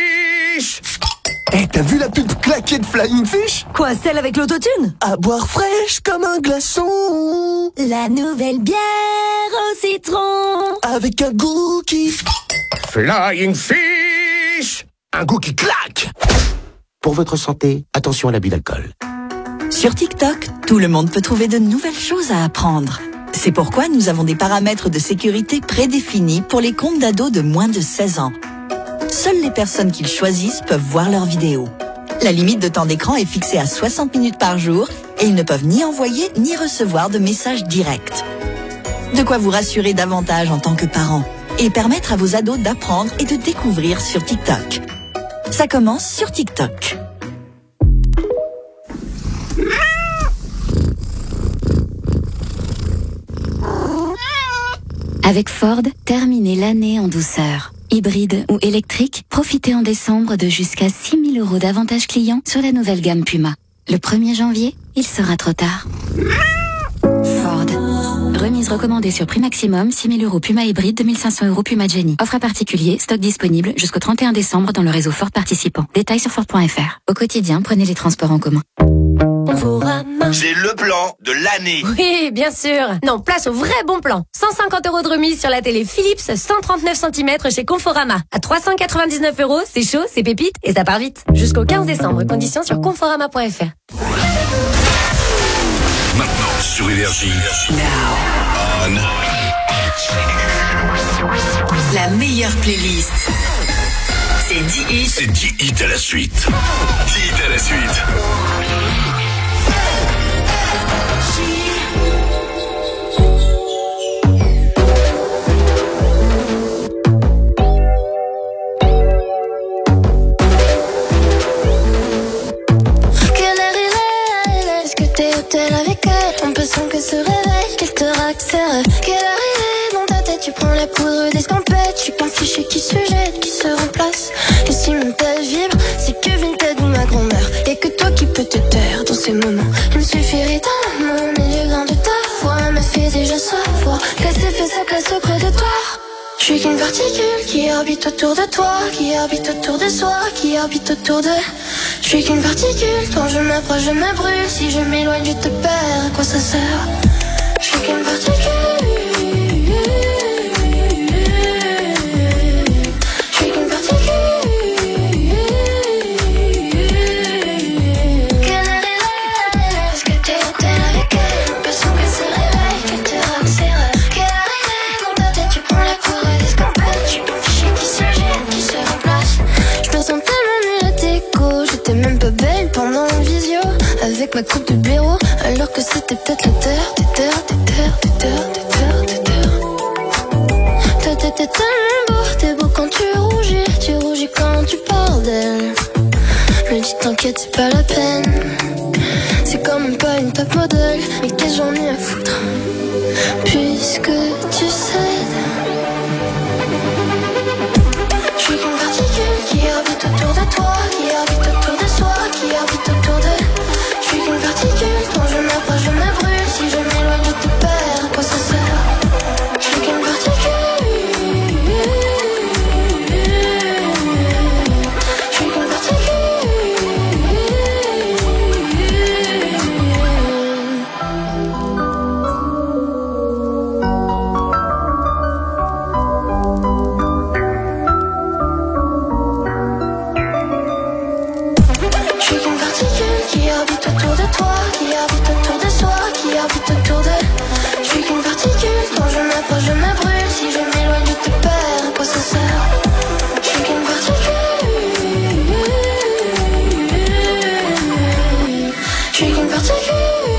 Fish! Eh, t'as vu la pub claquée de Flying Fish? Quoi, celle avec l'autotune? À boire fraîche comme un glaçon. La nouvelle bière au citron. Avec un goût qui... Flying Fish! Un goût qui claque. Pour votre santé, attention à l'abus d'alcool. Sur TikTok, tout le monde peut trouver de nouvelles choses à apprendre. C'est pourquoi nous avons des paramètres de sécurité prédéfinis pour les comptes d'ados de moins de seize ans. Seules les personnes qu'ils choisissent peuvent voir leurs vidéos. La limite de temps d'écran est fixée à soixante minutes par jour et ils ne peuvent ni envoyer ni recevoir de messages directs. De quoi vous rassurer davantage en tant que parent et permettre à vos ados d'apprendre et de découvrir sur TikTok. Ça commence sur TikTok. Avec Ford, terminez l'année en douceur. Hybride ou électrique, profitez en décembre de jusqu'à six mille euros d'avantages clients sur la nouvelle gamme Puma. Le premier janvier, il sera trop tard. Ford. Remise recommandée sur prix maximum, six mille euros Puma hybride, deux mille cinq cents euros Puma Jenny. Offre à particulier, stock disponible jusqu'au trente et un décembre dans le réseau Ford participant. Détails sur Ford point F R. Au quotidien, prenez les transports en commun. C'est le plan de l'année. Oui, bien sûr. Non, place au vrai bon plan. cent cinquante euros de remise sur la télé Philips cent trente-neuf centimètres chez Conforama. À trois cent quatre-vingt-dix-neuf euros, c'est chaud, c'est pépite et ça part vite. Jusqu'au quinze décembre, conditions sur conforama point F R. Maintenant sur Énergie. On. La meilleure playlist. C'est dix hits. C'est dix hits à la suite. dix hits à la suite. Avec elle, on peut sans que se réveille, qu'elle te raccère. Quelle arrivée dans ta tête, tu prends la poudre d'escampette. Je suis qu'un fichier qui se jette, qui se remplace. Et si mon tel vibre, c'est que Vinted ou ma grand-mère. Y'a que toi qui peux te taire dans ces moments. Il me suffirait d'un mot, milieu grain de ta voix. Elle me fait déjà savoir qu'elle s'est fait sa place auprès de toi. Je suis qu'une particule qui orbite autour de toi, qui orbite autour de soi, qui orbite autour de... Je suis qu'une particule, quand je m'approche je me brûle, si je m'éloigne je te perds. quoi ça sert? Je suis qu'une particule. Je suis qu'une particule. Qu'elle arrive, est-ce que t'es hôtel avec elle? On peut sans qu'elle se réveille, qu'elle te raconte ses rêves. Qu'elle arrive, dans ta tête tu prends la couronne d'escampette. Tu peux ficher qui se gêne, qui se remplace. Je me sens tellement nulle à déco. J'étais même pas belle pendant un visio. Avec ma coupe de blaireau, alors que c'était peut-être la terre, des terres, des terres, des terres, des terres, des terres. Toi t'étais tellement beau, t'es beau quand tu rougis, tu rougis quand tu parles d'elle. Je me dis t'inquiète, c'est pas la peine. C'est quand même pas une top modèle, mais qu'est-ce que j'en ai à foutre? Puisque tu cèdes. Je suis qu'une particule qui orbite autour de toi, qui orbite autour de soi, qui orbite autour de. Je suis qu'une particule, quand je m'approche je me brûle. Si je m'éloigne je te perds, à quoi ça sert? Je suis qu'une particule. Je suis qu'une particule. Je suis qu'une particule qui orbite autour de toi, qui orbite autour de soi, qui orbite autour de. Je suis qu'une particule, quand je m'approche je me brûle. Si je m'éloigne je te perds, à quoi ça sert? Je suis qu'une particule. Je suis qu'une particule.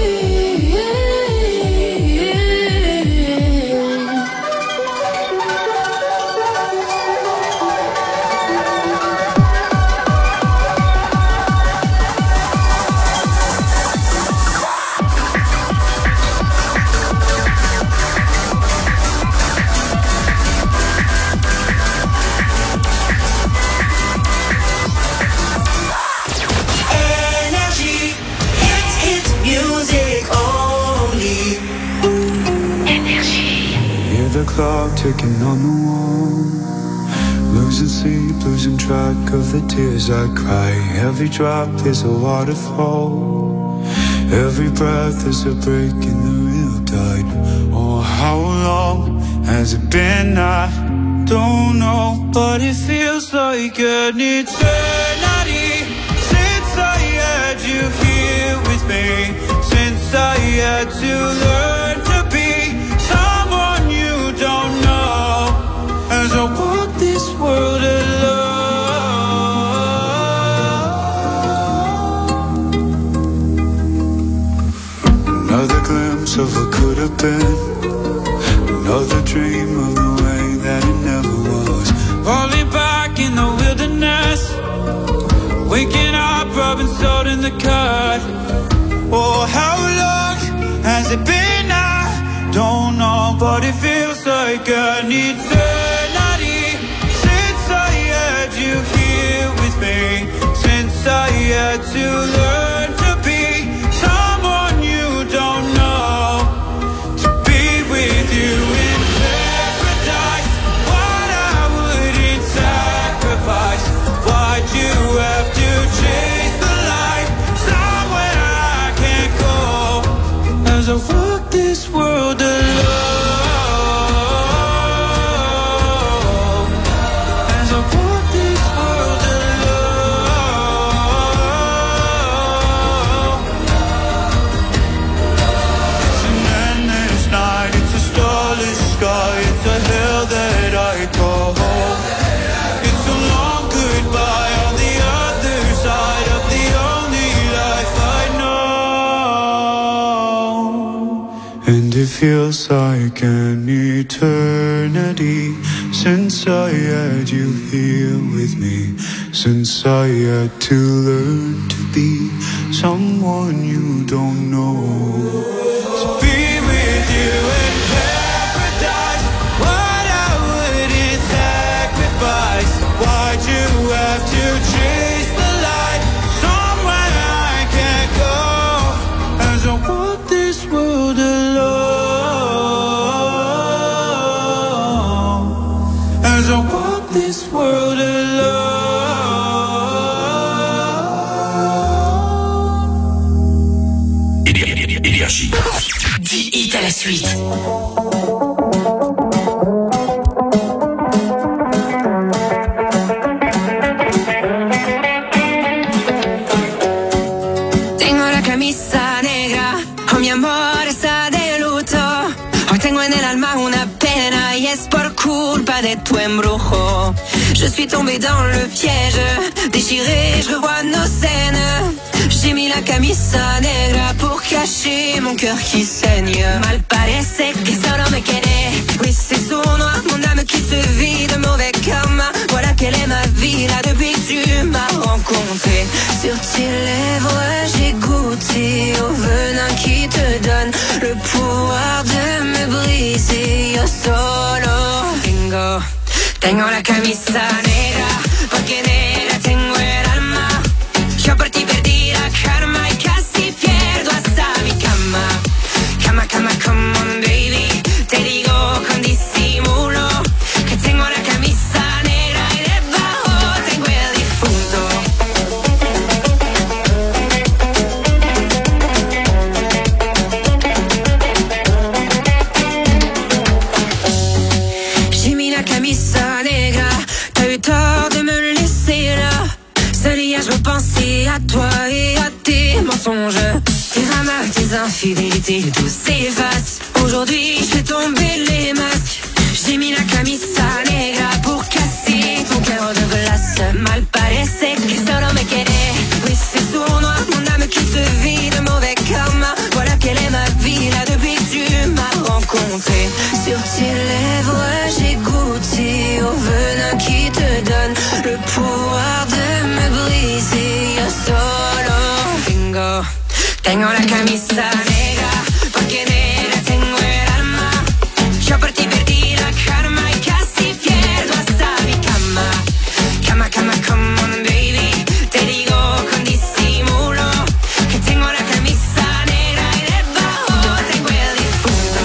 Energy, hit, hit, music only. Energy. Hear the clock ticking on the wall. Losing sleep, losing track of the tears I cry. Every drop is a waterfall. Every breath is a break in the real tide. Oh, how long has it been? I don't know, but it feels like an eternity since I had you here with me. Since I had to learn to be someone you don't know. As I walk this world alone. Another glimpse of what could have been. Another dream of the way that it never was. Falling back in the wilderness. Waking up, rubbing salt in the cut. Oh, how long has it been? I don't know, but it feels like an eternity since I had you here with me. Since I had to learn to be someone you don't know. To be with you in paradise. What I wouldn't sacrifice. Why'd you have to chase the light somewhere I can't go? As I walk this world alone. As I walk this world alone. It's an endless night, it's a starless sky, it's a hell that I call home. It's a long goodbye on the other side of the only life I know. And it feels like an eternity since I had you here with me. Since I had to learn to be someone you don't know. To be with you in paradise. What I wouldn't sacrifice. Why'd you have to chase the light somewhere I can't go? As I walk this world alone. As I walk this world alone. Énergie. suite. Tengo la camisa negra, oh mi amor está de luto. Hoy tengo en el alma una pena y es por culpa de tu embrujo. Je suis tombée dans le piège, déchirée, je revois nos scènes. J'ai mis la camisa negra pour cacher mon cœur qui saigne. Mal parece que solo me quedé. Oui, c'est sournois, mon âme qui se vide, mauvais karma. Voilà quelle est ma vie là depuis que tu m'as rencontré. Sur tes lèvres, j'ai goûté au venin qui te donne le pouvoir de me briser. Yo solo tengo, tengo la camisa negra, porque negra tengo el alma. Yo por ti perdí la karma y casi pierdo hasta mi cama. Cama, cama, come on baby, te digo con disimulo que tengo la camisa negra y debajo tengo el difunto. J'ai mis la camisa negra, t'as eu tort de me laisser là. Seul hier je repensais à toi et à tes mensonges. Tes ramas, tes infidélités, tout s'efface. Aujourd'hui je fais tomber les masques. J'ai mis la camisa negra pour casser ton cœur de glace. Mal parece que solo me quedé. Oui c'est sournois, mon âme qui se vide, mauvais karma. Voilà quelle est ma vie là depuis que tu m'as rencontré. Sur tes lèvres j'ai goûté au venin qui te donne le pouvoir de me briser. Yo solo tengo, tengo la camisa negra, porque negra tengo el alma. Yo por ti perdí la karma y casi pierdo hasta mi cama. Cama, cama, come on baby, te digo con disimulo que tengo la camisa negra y debajo tengo el difunto.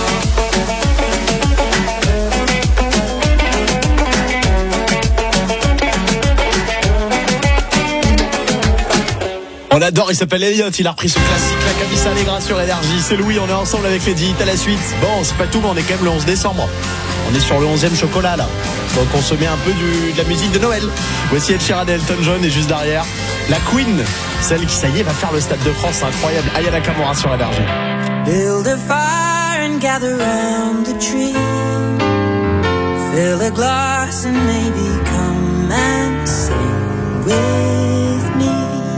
On adore, il s'appelle Elliot, il a repris son classique, la camisa negra sur Énergie. C'est Louis, on est ensemble avec Lady à la suite. Bon, c'est pas tout, mais on est quand même le onze décembre. On est sur le onzième chocolat là. Donc on se met un peu du, de la musique de Noël. Voici Ed Sheeran et Elton John et juste derrière, la Queen, celle qui ça y est va faire le Stade de France, c'est incroyable. Aya Nakamura sur Énergie. Build a fire and gather round the tree. Fill a glass and maybe come and sing with me.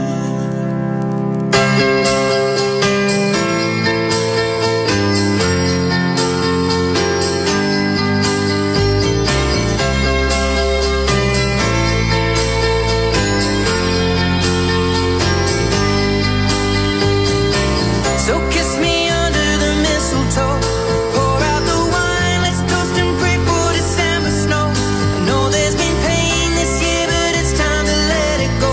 So kiss me under the mistletoe. Pour out the wine, let's toast and pray for December snow. I know there's been pain this year, but it's time to let it go.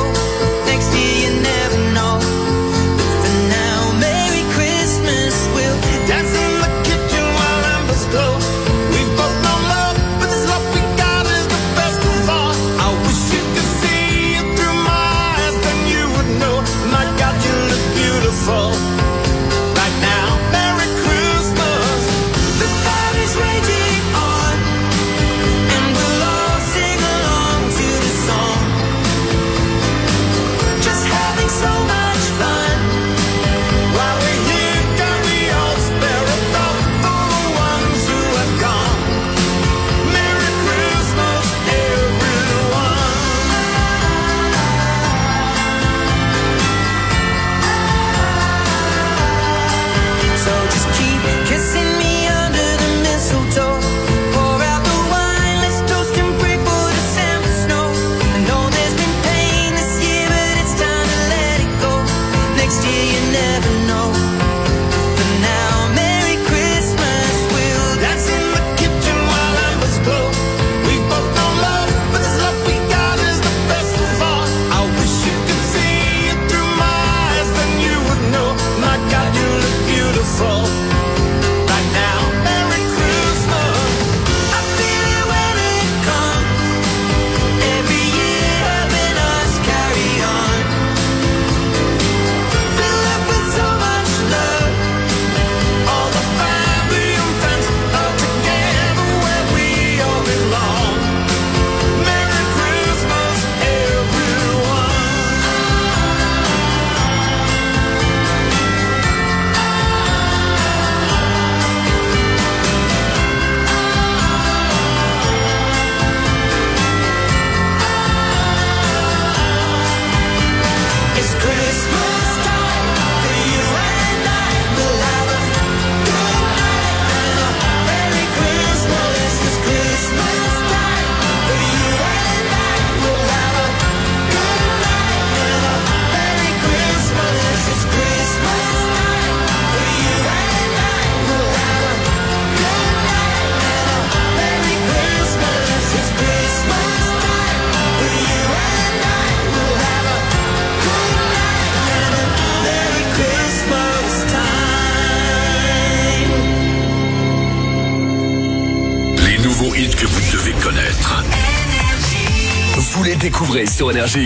vous les découvrez sur Énergie.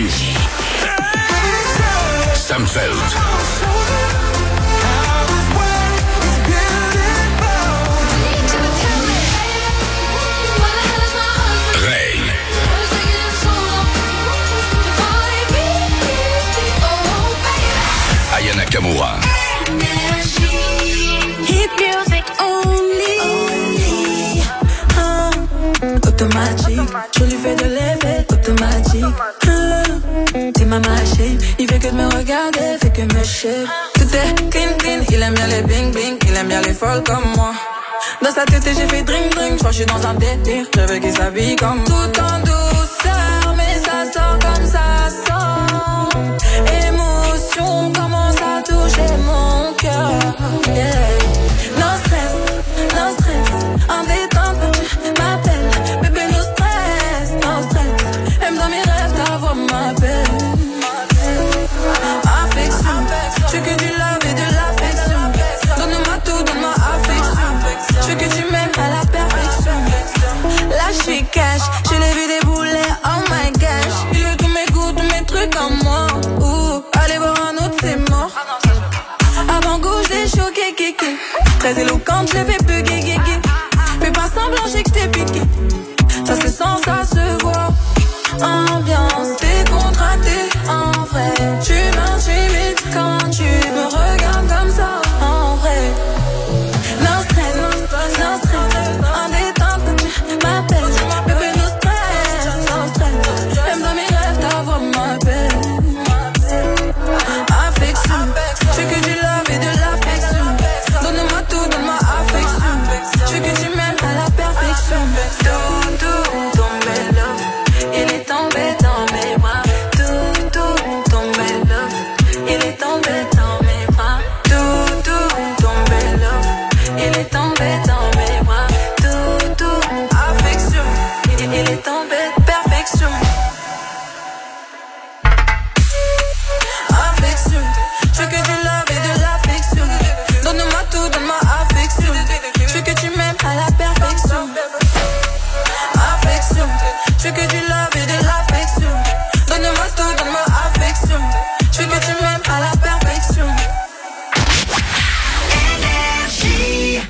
Sam Feld. Ray. Aya Nakamura. Hit music only. Ah, automatique, je lui fais de l'effet automatique. Ah, t'es ma machine, il fait que de me regarder, fait que me shape. Tout est clean clean, il aime bien les bling bling, il aime bien les folles comme moi. Dans sa tête j'ai fait drink drink, je crois que je suis dans un délire, je veux qu'il s'habille comme tout en douceur, mais ça sort comme ça sort. Émotion commence à toucher mon cœur. Yeah. No stress, no stress, en détente, m'appelle, bébé no stress, no stress. Aime dans mes rêves, ta voix m'appelle. Affection, je veux que tu love et de l'affection. Donne-moi tout, donne-moi affection. Je veux que tu m'aimes à la perfection. Là je suis cash, je l'ai vu débouler, oh my gosh. Il veut tous mes goûts, tous mes trucs en moi. Ouh, allez voir un autre, c'est mort. Avant goût, je l'ai choqué, kéké. Très éloquente, je l'ai fait bugger, guégué. Fais pas semblant, j'ai que t'es piqué. Ça se sent, ça se voit. Ambiance décontractée, en vrai. Tu m'intimides quand tu me regardes comme ça, en vrai. No stress, no stress, en détente, m'appelle. Bébé, no stress, no stress. Même dans mes rêves, ta voix m'appelle. Affection, je veux que tu love et de l'affection. Donne-moi tout, donne-moi affection. Je veux que tu m'aimes à la perfection. Tout, tout, tombé love, il est tombé dans mes bras. Tout, tout, tombé love, il est tombé dans mes bras. Tout, tout, tombé love, il est tombé dans mes bras. Tout, tout, affection, il, il est tombé perfection. Affection, je veux que tu love et de l'affection. Donne-moi tout, donne-moi affection. Je veux que tu m'aimes à la perfection. Affection, je veux que tu love et de l'affection. Donne-moi tout, donne-moi affection. Je veux que tu m'aimes à la perfection. Énergie.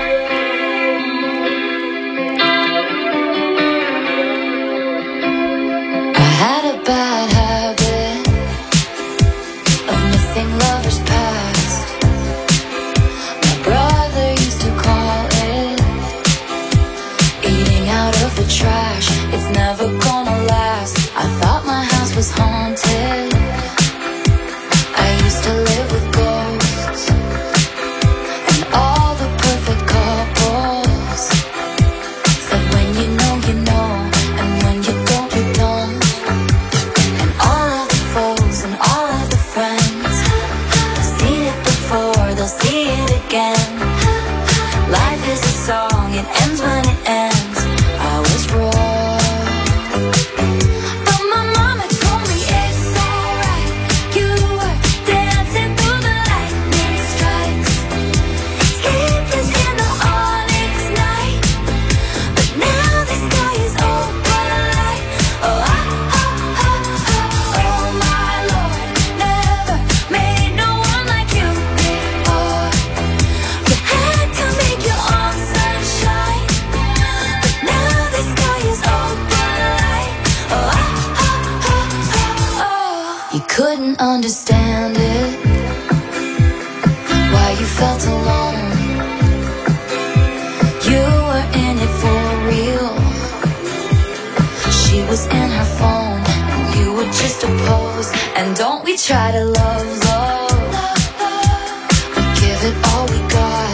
I had a bad habit of missing lovers past. My brother used to call it eating out of the trash. It's never gonna last. I thought my house was haunted. I used to live with ghosts and all the perfect couples. Said when you know, you know, and when you don't, you don't. And all of the foes and all of the friends, seen it before, they'll see it again. Life is a song, it ends when it ends. I was wrong, but my mama told me it's alright. You were dancing through the lightning strikes, sleepless in the onyx night. But now the sky is open light. Oh, ah, ah, ah, ah, oh my Lord, never made no one like you before. You had to make your own sunshine, but now the sky is open light. Oh, ah, ah, ah, ah, oh. You couldn't understand it, why you felt alone. You were in it for real. She was in her phone, and you were just a pose. And don't we try to love, love? We give it all we got.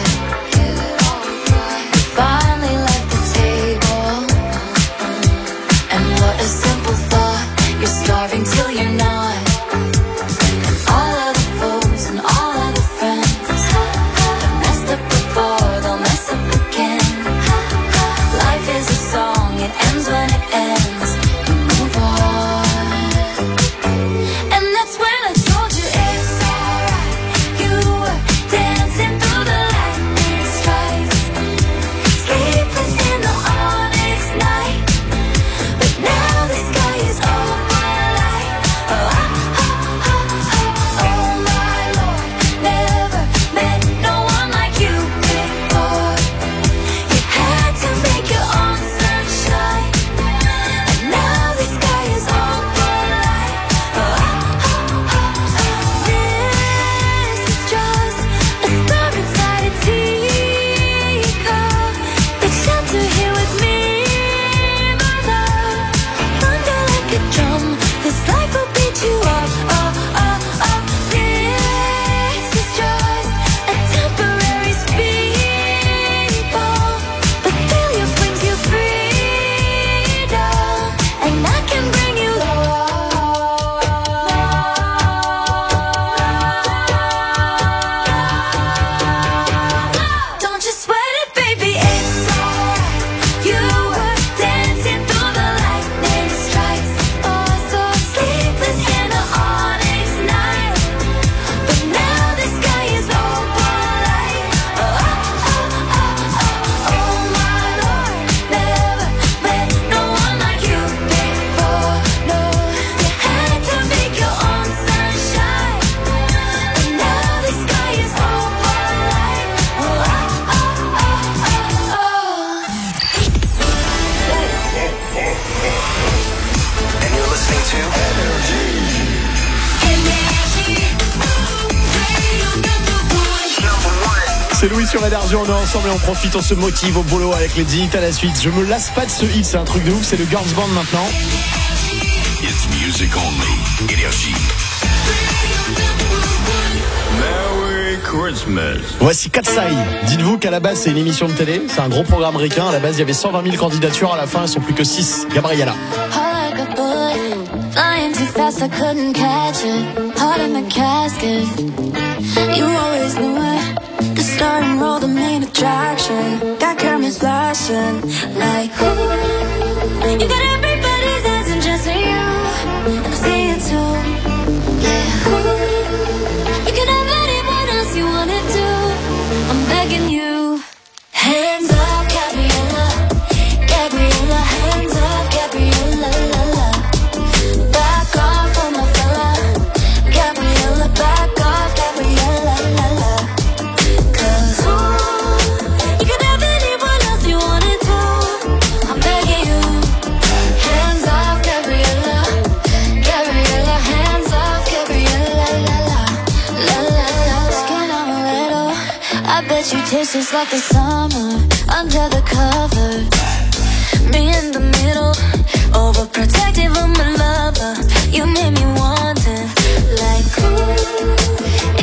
We finally left the table, and what a simple thought. You're starving till you're not. And all of the foes and all of the friends have messed up before, they'll mess up again. Life is a song, it ends when it ends. You move on. And that's when I told you it's C'est Louis sur Énergie, on est ensemble et on profite, on se motive au boulot avec les dix hits à la suite. Je me lasse pas de ce hit, c'est un truc de ouf, c'est le Girls Band maintenant. It's music only. Énergie. Merry Christmas. Voici Katsai. Dites-vous qu'à la base c'est une émission de télé, c'est un gros programme ricain. À la base il y avait cent vingt mille candidatures, à la fin elles sont plus que six. Gabriella. Flying too fast, I couldn't catch it. Heart in the casket. You always knew it. The starting role, the main attraction. Got cameras flashing like ooh. You got everybody's eyes and just you. And I see it too. Yeah. Ooh. You can have anyone else you wanna do. I'm begging you. Hands off, Gabriella. Gabriella, hands off, Gabriella. La, la. Back off on my fella. Gabriella, back off, Gabriella. La, la. Cause ooh, you can have anyone else you wanna do. I'm begging you. Hands off, Gabriella. Gabriella, hands off, Gabriella. La, la. La, la, la. Skin on a little. I bet you taste just like the summer. Under the cover. Me in the middle, overprotective of my lover. You made me want it, like ooh.